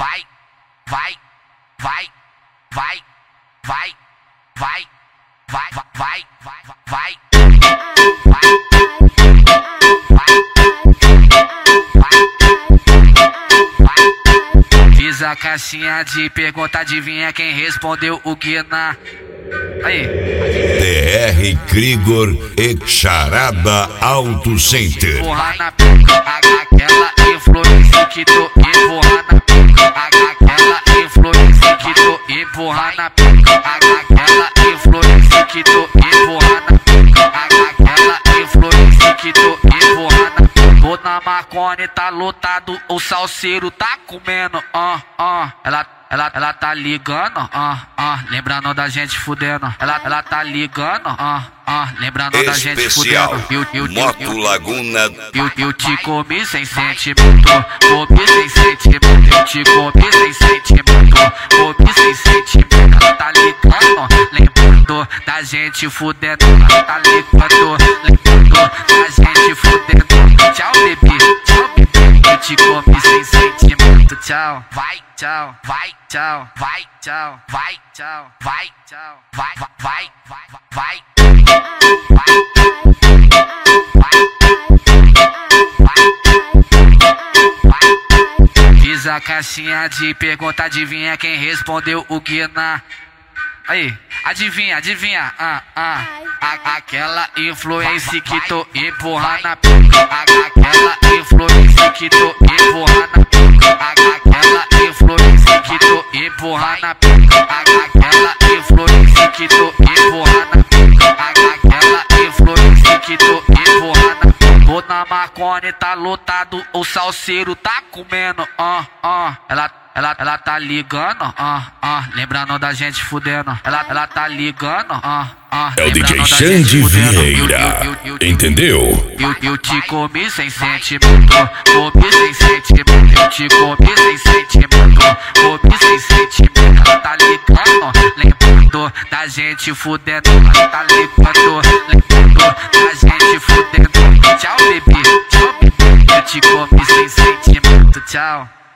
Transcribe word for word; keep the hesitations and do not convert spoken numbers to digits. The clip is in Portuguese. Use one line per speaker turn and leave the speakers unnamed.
vai, vai, vai, vai, vai, vai, vai, vai, vai, vai. Fiz a caixinha de pergunta, adivinha quem respondeu o Guiná? Aí.
D R Krigor e Charada Auto Center.
Empurrar na pica, aquela influência que tô empurrar na pica, aquela influência que tô empurrar na pica, aquela influência que tô empurrar na pica, aquela influência que tô empurrar na pica. Tô na Marconi, tá lotado, o salseiro tá comendo, ah, ah, ela Ela, ela tá ligando, ah, ah, lembrando da gente fudendo. Ela, ela tá ligando, ah, ah, lembrando da gente fudendo.
Eu, eu, Moto eu, Laguna.
Eu, eu te comi sem sentimento, comi sem sentimento. Eu te comi sem sentimento, comi sem sentimento. Ela tá ligando, lembrando da gente fudendo. Ela tá ligando, lembrando da gente fudendo. Tchau, bebê, tchau, bebê. Eu te comi sem sentimento, tchau, vai. Tchau, vai, tchau, vai, tchau, vai, tchau, vai, tchau, vai, vai, vai, vai. Fiz a caixinha de pergunta, adivinha quem respondeu o Guiná? Aí, adivinha, adivinha, ah, ah, a, aquela influência que tô empurrando na pica, aquela influência que tô empurrando na pica, aquela influência que tô empurrando na pica, aquela influência que tô empurrando na pica, aquela influência que tô empurrando na pica. Tô na Marconi, tá lotado, o salseiro tá comendo, ah, ah, ela Ela, ela tá ligando, ah, ah, lembrando da gente fudendo. Ela, ela tá ligando, ah, ah,
é o D J Xande Vieira, entendeu?
Eu, eu te comi sem sentimento, comi sem sentimento. Eu te comi sem sentimento, comi sem sentimento. Ela tá ligando, lembrando da gente fudendo. Ela tá ligando, lembrando da gente fudendo. Tchau, bebê, tchau, bebê. Eu te comi sem sentimento, tchau.